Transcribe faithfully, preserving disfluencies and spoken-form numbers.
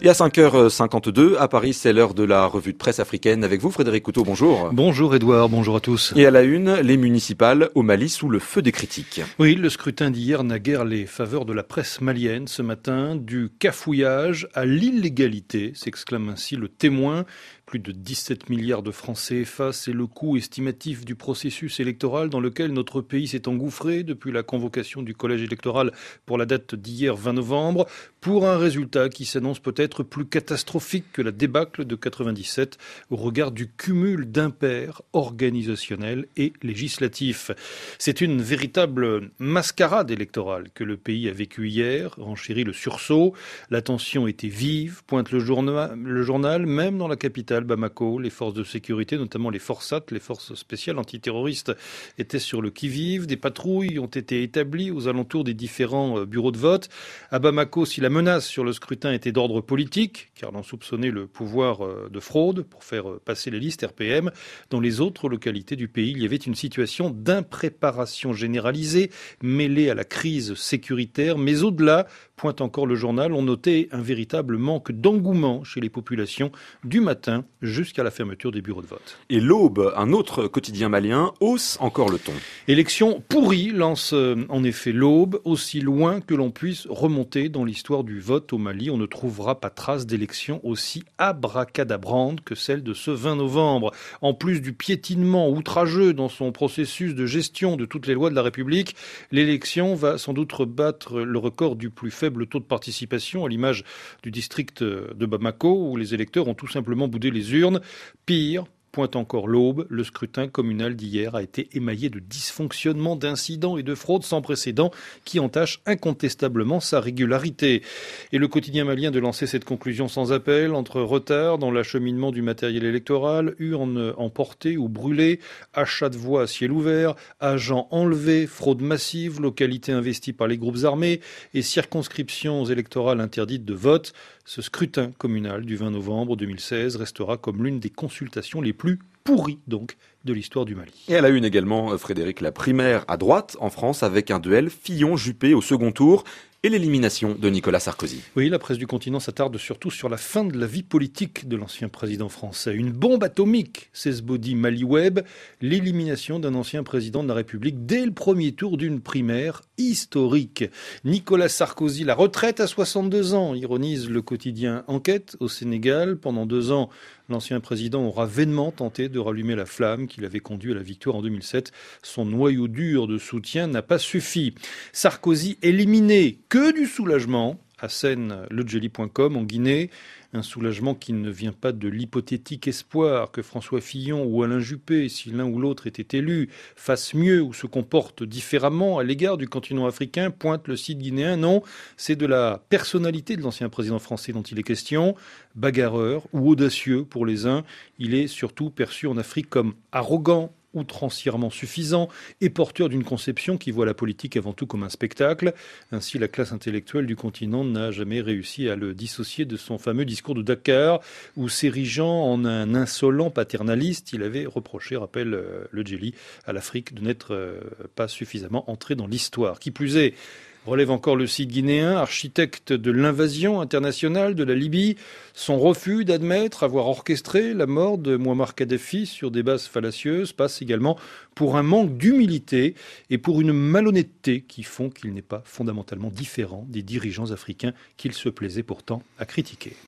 Et à cinq heures cinquante-deux, à Paris, c'est l'heure de la revue de presse africaine. Avec vous, Frédéric Couteau, bonjour. Bonjour Edouard, bonjour à tous. Et à la une, les municipales au Mali sous le feu des critiques. Oui, le scrutin d'hier n'a guère les faveurs de la presse malienne ce matin. Du cafouillage à l'illégalité, s'exclame ainsi le Témoin. Plus de dix-sept milliards de francs C F A, c'est le coût estimatif du processus électoral dans lequel notre pays s'est engouffré depuis la convocation du collège électoral pour la date d'hier vingt novembre, pour un résultat qui s'annonce peut-être plus catastrophique que la débâcle de quatre-vingt-dix-sept au regard du cumul d'impairs organisationnels et législatifs. C'est une véritable mascarade électorale que le pays a vécue hier, renchérit le sursaut. La tension était vive, pointe le journal, le journal même dans la capitale Bamako, les forces de sécurité, notamment les Forçat, les forces spéciales antiterroristes, étaient sur le qui-vive. Des patrouilles ont été établies aux alentours des différents bureaux de vote. À Bamako, si la menace sur le scrutin était d'ordre politique, car l'on soupçonnait le pouvoir de fraude pour faire passer les listes R P M, dans les autres localités du pays, il y avait une situation d'impréparation généralisée, mêlée à la crise sécuritaire. Mais au-delà, pointe encore le journal, on notait un véritable manque d'engouement chez les populations du matin jusqu'à la fermeture des bureaux de vote. Et l'Aube, un autre quotidien malien, hausse encore le ton. Élection pourrie, lance en effet l'Aube, aussi loin que l'on puisse remonter dans l'histoire du vote au Mali. On ne trouvera pas trace d'élection aussi abracadabrante que celle de ce vingt novembre. En plus du piétinement outrageux dans son processus de gestion de toutes les lois de la République, l'élection va sans doute rebattre le record du plus faible taux de participation, à l'image du district de Bamako, où les électeurs ont tout simplement boudé les urnes. Pire, pointe encore l'Aube, le scrutin communal d'hier a été émaillé de dysfonctionnements, d'incidents et de fraudes sans précédent qui entachent incontestablement sa régularité. Et le quotidien malien de lancer cette conclusion sans appel, entre retard dans l'acheminement du matériel électoral, urnes emportées ou brûlées, achats de voix à ciel ouvert, agents enlevés, fraude massive, localités investies par les groupes armés et circonscriptions électorales interdites de vote, ce scrutin communal du vingt novembre deux mille seize restera comme l'une des consultations les plus pourries donc de l'histoire du Mali. Et à la une également, Frédéric, la primaire à droite en France avec un duel Fillon-Juppé au second tour et l'élimination de Nicolas Sarkozy. Oui, la presse du continent s'attarde surtout sur la fin de la vie politique de l'ancien président français. Une bombe atomique, s'esbaudit Maliweb, l'élimination d'un ancien président de la République dès le premier tour d'une primaire historique. Nicolas Sarkozy, la retraite à soixante-deux ans, ironise le quotidien Enquête au Sénégal. Pendant deux ans, l'ancien président aura vainement tenté de rallumer la flamme qui l'avait conduit à la victoire en deux mille sept. Son noyau dur de soutien n'a pas suffi. Sarkozy éliminé, que du soulagement, assène le jelly point com en Guinée. Un soulagement qui ne vient pas de l'hypothétique espoir que François Fillon ou Alain Juppé, si l'un ou l'autre était élu, fasse mieux ou se comporte différemment à l'égard du continent africain, pointe le site guinéen. Non, c'est de la personnalité de l'ancien président français dont il est question. Bagarreur ou audacieux pour les uns, il est surtout perçu en Afrique comme arrogant, outrancièrement suffisant et porteur d'une conception qui voit la politique avant tout comme un spectacle. Ainsi, la classe intellectuelle du continent n'a jamais réussi à le dissocier de son fameux discours de Dakar, où s'érigeant en un insolent paternaliste, il avait reproché, rappelle euh, le Jelly, à l'Afrique de n'être euh, pas suffisamment entré dans l'histoire. Qui plus est, relève encore le site guinéen, architecte de l'invasion internationale de la Libye, son refus d'admettre avoir orchestré la mort de Mouammar Kadhafi sur des bases fallacieuses passe également pour un manque d'humilité et pour une malhonnêteté qui font qu'il n'est pas fondamentalement différent des dirigeants africains qu'il se plaisait pourtant à critiquer.